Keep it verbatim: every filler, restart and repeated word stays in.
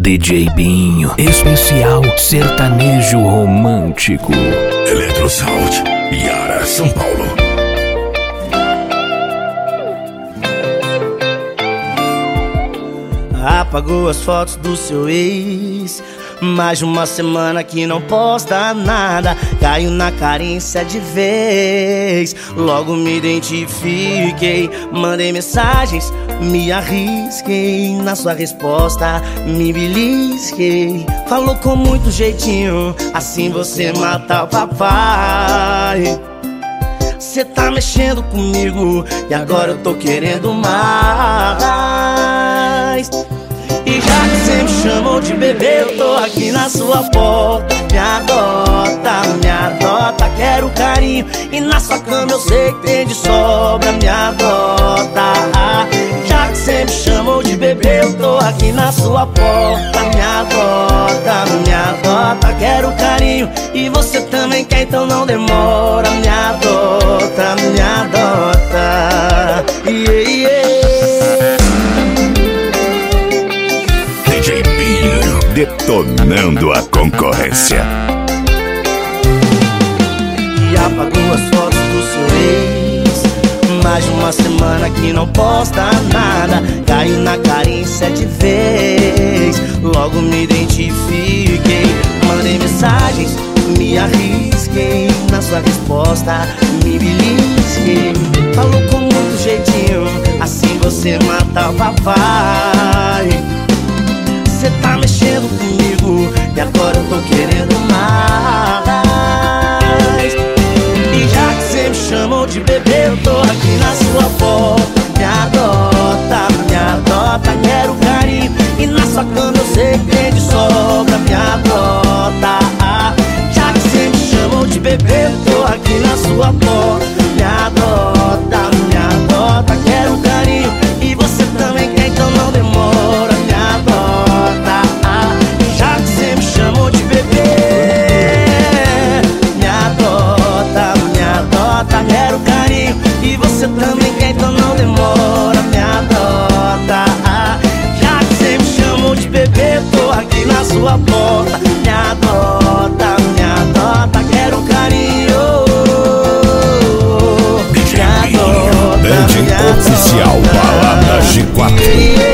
D J Binho, especial sertanejo romântico. Eletrosound, Iara, São Paulo. Apagou as fotos do seu ex, mais de uma semana que não posta nada. Caiu na carência de vez. Logo me identifiquei, mandei mensagens, me arrisquei. Na sua resposta me belisquei. Falou com muito jeitinho, assim você mata o papai. Cê tá mexendo comigo e agora eu tô querendo mais. E já que cê me chamou de bebê, eu tô aqui na sua porta. Me adota, me adota, quero carinho. E na sua cama eu sei que tem de sobra. Me adota. Já que cê me chamou de bebê, eu tô aqui na sua porta. Me adota, me adota, quero carinho. E você também quer, então não demora. Me adota, me adota. Yeah, yeah. Detonando a concorrência. E apagou as fotos do seu ex, mais de uma semana que não posta nada. Caiu na carência de vez. Logo me identifiquei, mandei mensagens, me arrisquei. Na sua resposta me belisquei. Falou com muito jeitinho, assim você mata o papai. Cê tá mexendo comigo e agora eu tô querendo mais. E já que cê me chamou de bebê, eu tô aqui na sua porta. Me adota, me adota, quero carinho. E na sua cama eu sei que tem de sobra. Me adota. Já que cê me chamou de bebê, eu tô aqui na sua porta. Me adota, me adota, quero carinho. E você também quer, então não demora. Me adota. Já que cê me chamou de bebê, me adota, me adota, quero carinho. E você também quer, então não demora. Me adota. Já que cê me chamou de bebê, tô aqui na sua porta. Me adota, me adota, quero carinho. D J Binho, Band Oficial Balada G quatro.